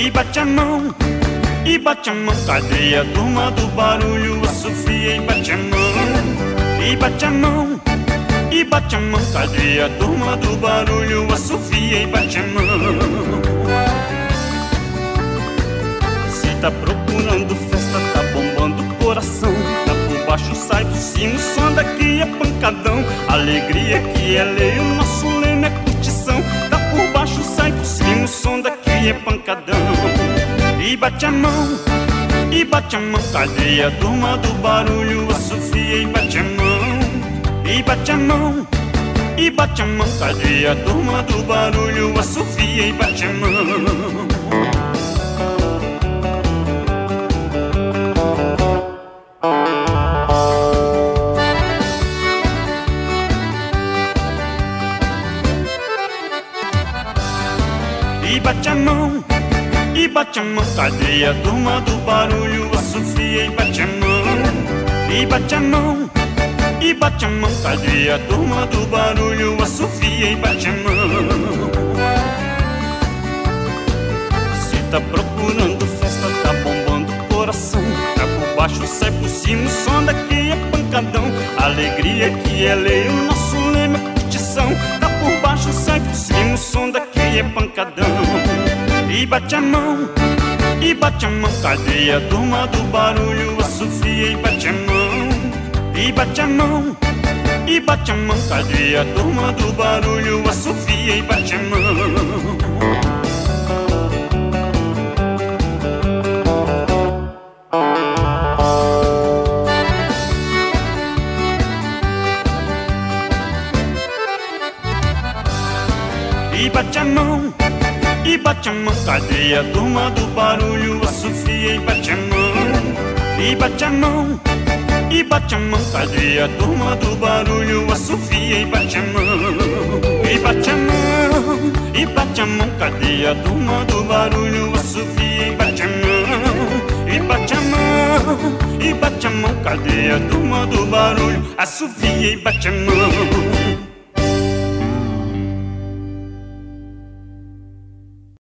bate a mão, e bate a mão. Cadê a turma do barulho? A Sofia, e bate a mão, e bate a mão, e bate a mão. Cadê a turma do barulho? A Sofia, e bate a mão. Se tá procurando festa, tá bombando o coração, tá por baixo, sai por cima, o som daqui é pancadão. Alegria que é lei, o nosso lema é curtição. Tá por baixo, sai por cima, o som daqui é pancadão. E bate a mão, e bate a mão. Cadê a turma do barulho? A Sofia, e bate a mão, e bate a mão, e bate a mão. Cadê a turma do barulho? A Sofia, e bate a mão. E bate a mão, e bate a mão. Cadê a turma do barulho? A Sofia, e bate a mão, e bate a mão, e bate a mão. Cadê a turma do barulho? A Sofia, e bate a mão. Se tá procurando festa, tá bombando o coração, tá por baixo, sai por cima, o som daqui é pancadão. Alegria que é lei, o nosso lema é curtição. Tá por baixo, sai por cima, o som daqui é pancadão. E bate a mão, e bate a mão. Cadê a turma do barulho? A Sofia, e bate a mão, e bate a mão, e bate a mão. Cadê a turma do barulho? A Sofia, e bate a mão. E bate a mão, e bate a mão. Cadê a turma do barulho? A Sofia, e bate a mão, e bate a mão, e bate a mão. Cadê a turma do barulho? A Sofia, e bate a mão, e bate a mão, e bate a mão. Cadê a turma do barulho? A Sofia, e bate a mão, e bate a mão, e bate a mão. Cadê a turma do barulho? A Sofia, e bate a mão.